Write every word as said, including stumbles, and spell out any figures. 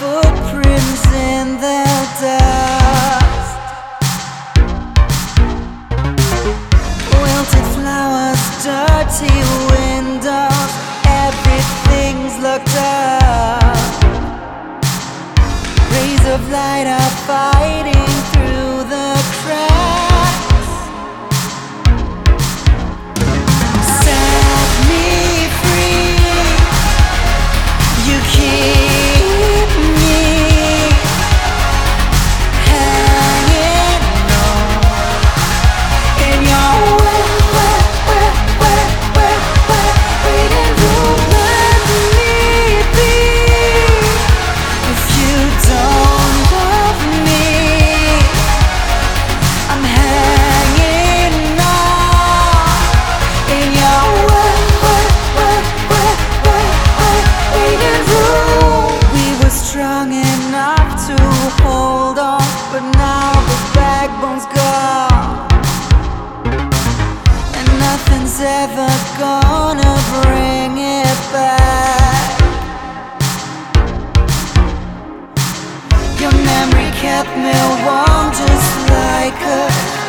footprints in the dust. Wilted flowers, dirty windows, everything's looked up. Rays of light are fighting through the cracks. Set me free, you keep me hanging on in your wet, wet, wet, wet, wet, wet waiting room. Let me be. If you don't love me, I'm hanging on in your wet, wet, wet, wet, wet, wet waiting room. We were strong enough to hold on, but now the backbone's gone, and nothing's ever gonna bring it back. Your memory kept me warm just like a